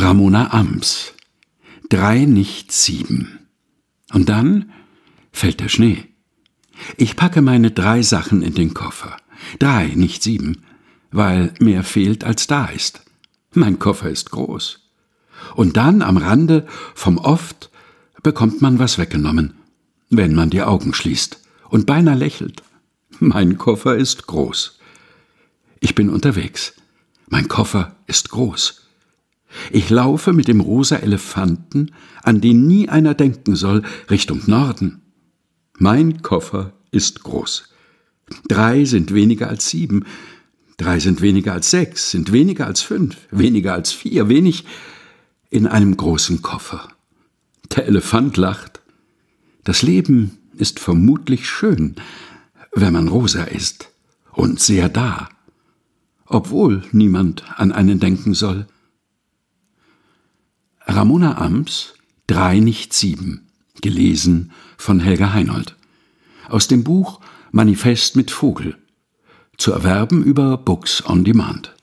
Ramona Amms. 3, nicht 7. Und dann fällt der Schnee. Ich packe meine 3 Sachen in den Koffer. 3, nicht 7, weil mehr fehlt, als da ist. Mein Koffer ist groß. Und dann am Rande vom Oft bekommt man was weggenommen, wenn man die Augen schließt und beinahe lächelt. Mein Koffer ist groß. Ich bin unterwegs. Mein Koffer ist groß. Ich laufe mit dem rosa Elefanten, an den nie einer denken soll, Richtung Norden. Mein Koffer ist groß. 3 sind weniger als 7. 3 sind weniger als 6, sind weniger als 5, weniger als 4, wenig in einem großen Koffer. Der Elefant lacht. Das Leben ist vermutlich schön, wenn man rosa ist und sehr da, obwohl niemand an einen denken soll. Ramona Amms, 3, nicht 7, gelesen von Helga Heinold. Aus dem Buch Manifest mit Vogel, zu erwerben über Books on Demand.